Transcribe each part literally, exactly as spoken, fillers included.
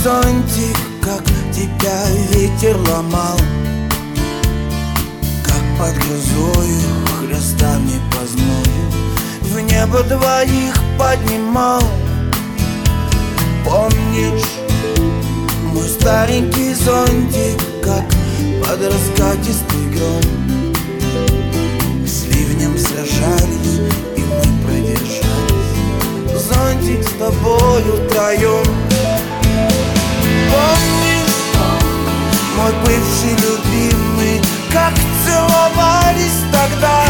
зонтик, как тебя ветер ломал, как под грозою хлестами по зною в небо двоих поднимал. Помнишь мой старенький зонтик, как под раскатистый гром с ливнем сражались, и мы продержались, зонтик с тобою втроем. Помнишь, мой бывший любимый, как целовались тогда?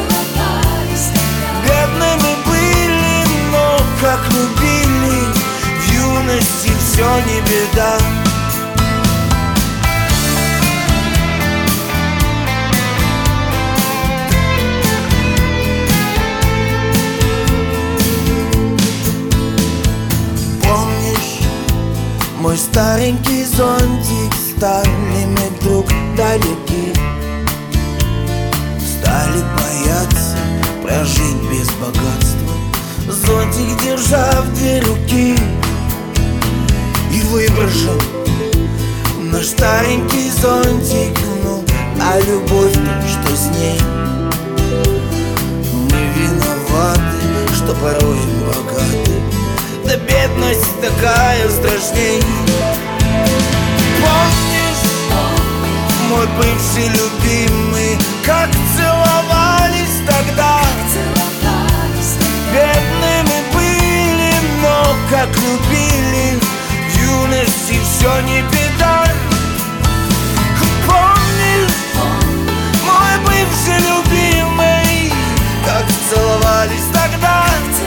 Бедными были, но как любили, в юности все не беда. Мой старенький зонтик, стали мы вдруг далеки, стали бояться прожить без богатства, зонтик держа в две руки. И выброшен наш старенький зонтик, ну, а любовь-то что с ней? Мы виноваты, что порой богаты, да бедность такая страшней. Помнишь, мой бывший любимый, как целовались тогда? Бедными были, но как любили, в юности все не беда. Помнишь, мой бывший любимый, как целовались тогда?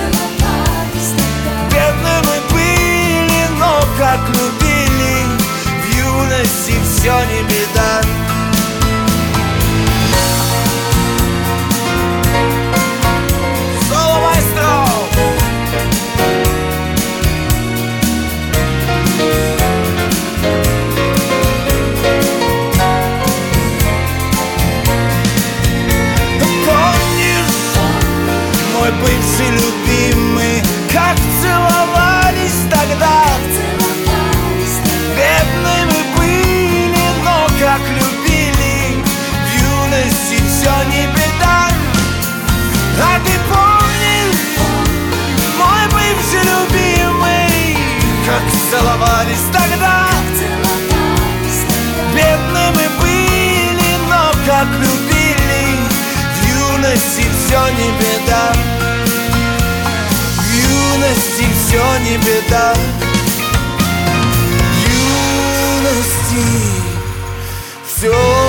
Бедными были, но как любили, в юности все не беда. Соло маэстро! Помнишь, мой бывший любимый, как целовались тогда? Бедными были, но как любили, в юности все не беда. А ты помнишь, мой бывший любимый, как целовались тогда? Бедными были, но как любили, в юности все не беда. В юности все не беда. В юности все